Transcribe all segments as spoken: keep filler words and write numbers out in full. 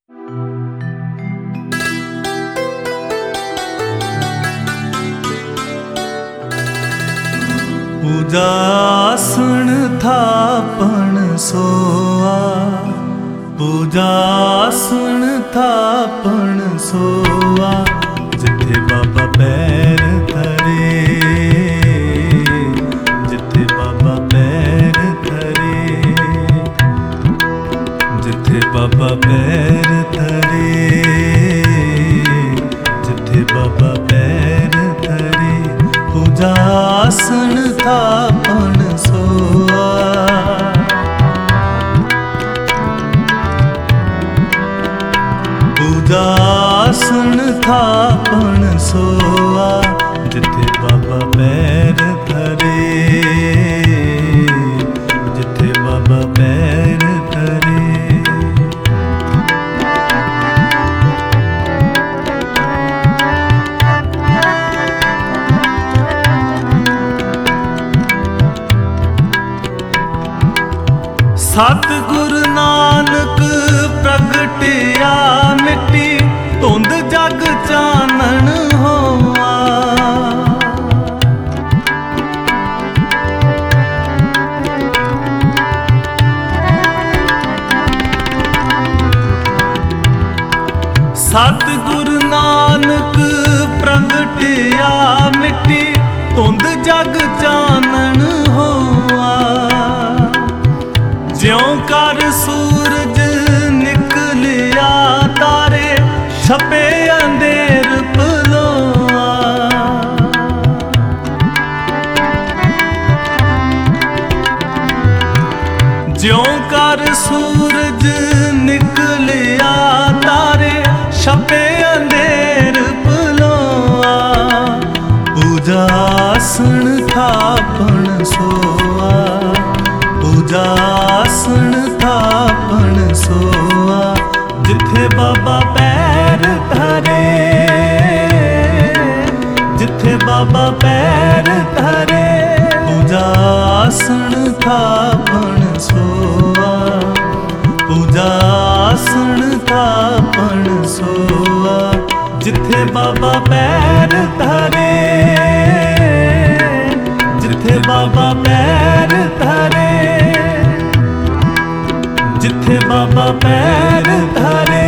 पूजासन थापन सोआ, पूजासन थापन सोआ, जिथे बाबा पैर धरे, जिथे बाबा पैर धरे, जिथे बाबा पैर धरे, जिथे बाबा पैर धरे, पूजासन थापन सोआ। पूजासन थापन सोआ, जिथे बाबा पैर धरे, जिथे बाबा पैर धरे। सतगुरु नानक प्रगटिया मिट्टी, धुंध जग चानन होआ। सतगुरु नानक प्रगटिया मिट्टी, धुंध जग चानन होआ। ज्यों कर सूरज निकलिया तारे, छपे अंधेर पलोआ। ज्यों कर सूरज निकलिया तारे, छपे अंधेर पलोआ। पूजासन थापन सोआ, पूजासन थापन सोआ, जिथे बाबा पैर धरे, जिथे बाबा पैर धरे। पूजासन थापन सोआ, पूजासन थापन सोआ, जिथे बाबा पैर धरे, जिथे बाबा पैर धरे, जिथे बाबा पैर धरे,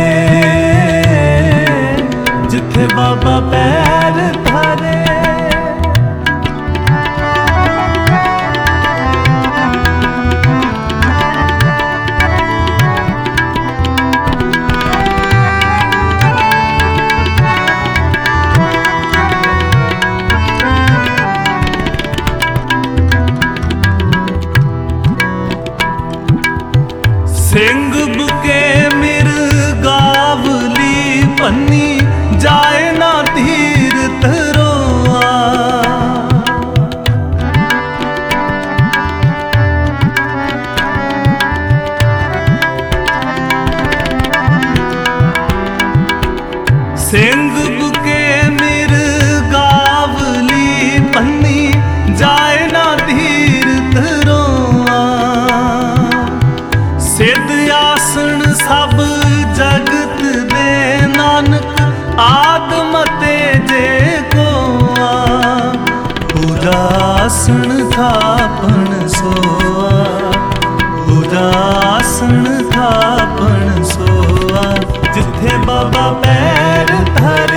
जिथे बाबा पैर धरे। सिंह बुके मिर्गावली पन्नी, जाए ना तीरथ रोआ। सिंह बुके मिर्गावली पन्नी, जाए ना तीरथ रोआ। सिद्ध आसन सब जगत दे नानक, आदम तेजे कोआ। पूजासन थापन सोआ, पूजासन थापन सोआ, जिथे बाबा पैर धरे,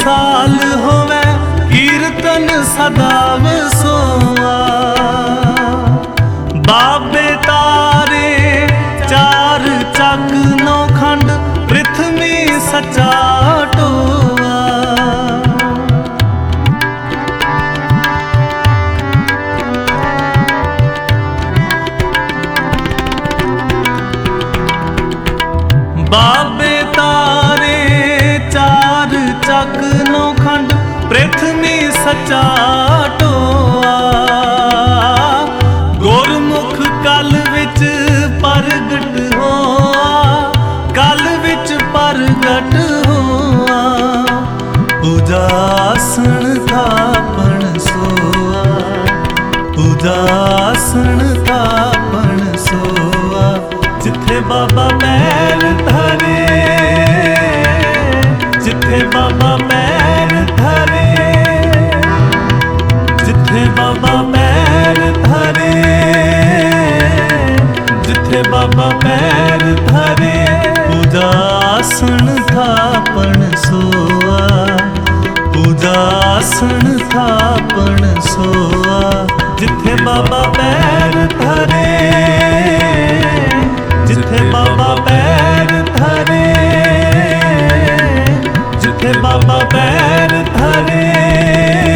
साल होवे कीर्तन सदा वसोआ। बाबे तारे चार चक नौ खंड पृथ्वी सचा टोआ। बाबे तारे चार चक नौ खंड पृथ्वी सचा टोआ। गुरमुख कल विच प्रगट होआ, कल विच प्रगट होआ। पूजासन थापन सोआ, पूजासन थापन सोआ। जिथे बाबा पैर धरे, जिथे बाबा पैर धरे, जिथे बाबा पैर धरे, जिथे बाबा पैर धरे। पूजासन थापन सोआ, पूजासन थापन सोआ। जिथे बाबा पैर धरे, जिथे बाबा पैर धरे, जिथे बाबा पैर धरे।